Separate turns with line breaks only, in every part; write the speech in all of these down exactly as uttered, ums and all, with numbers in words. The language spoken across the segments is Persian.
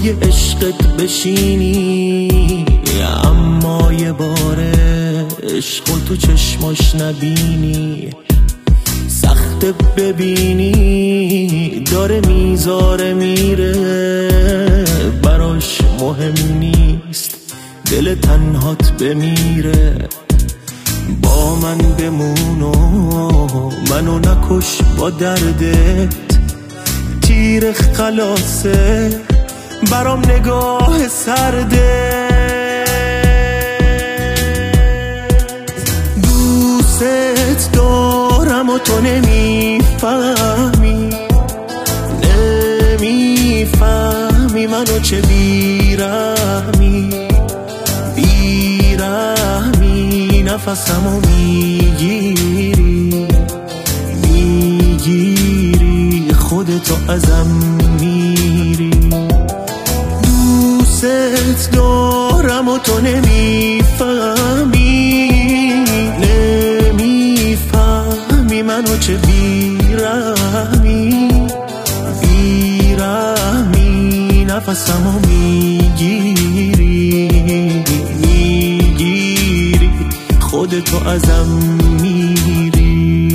پای عشقت بشینی، اما یه باره عشق تو چشماش نبینی. سخته ببینی داره میذاره میره، براش مهم نیست دل تنهات بمیره. با من بمون و منو نکش با دردت، تیر خلاصه برام نگاه سرده. دوست دارم و تو نمیفهمی، نمیفهمی منو چه بیرحمی، بیرحمی نفسمو میگیری، میگیری خودتو ازم میری. دوست دارم و تو نمیفهمی، نمیفهمی منو چه بیرحمی، بیرحمی نفسمو میگیری، میگیری خودتو ازم میری.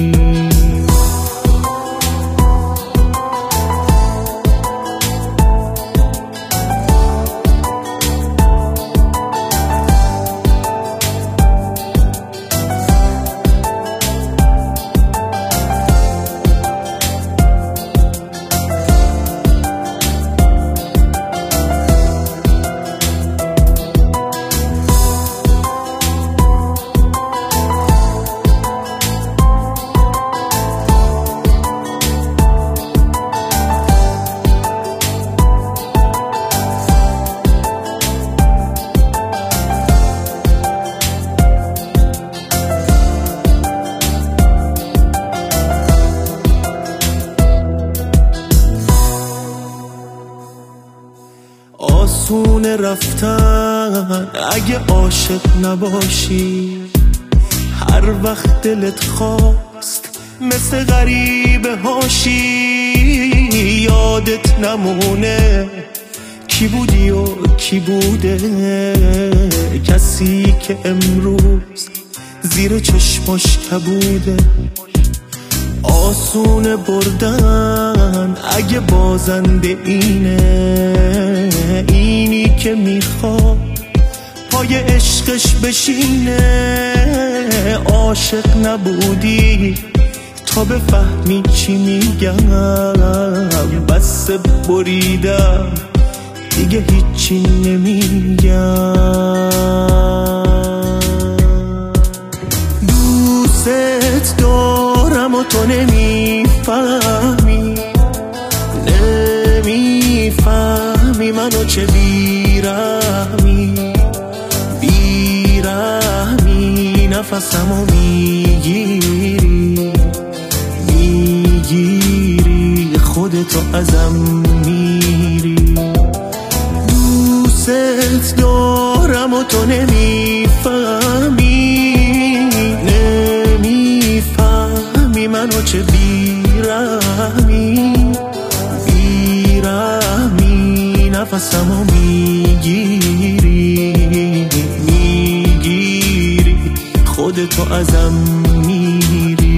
آسونه رفتن اگه عاشق نباشی، هر وقت دلت خواست مثل غریبه هاشی. یادت نمونه کی بودی و کی بوده، کسی که امروز زیر چشماش کبوده. آسونه بردن اگه بازنده اینه، اینی که میخواد پای عشقش بشینه. عاشق نبودی تا بفهمی چی میگم، بس بریدم دیگه هیچی نمیگم. دوست دارم و تو نمیفهمی، نمیفهمی منو چه بیرحمی، بیرحمی نفسمو میگیری، میگیری خودتو ازم میری. دوست دارم و تو نمیفهمی، نمیفهمی منو چه بیرحمی، بیرحمی نفسمو میگیری، میگیری خودتو ازم میری.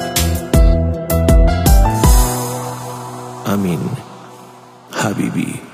Amin Habibi.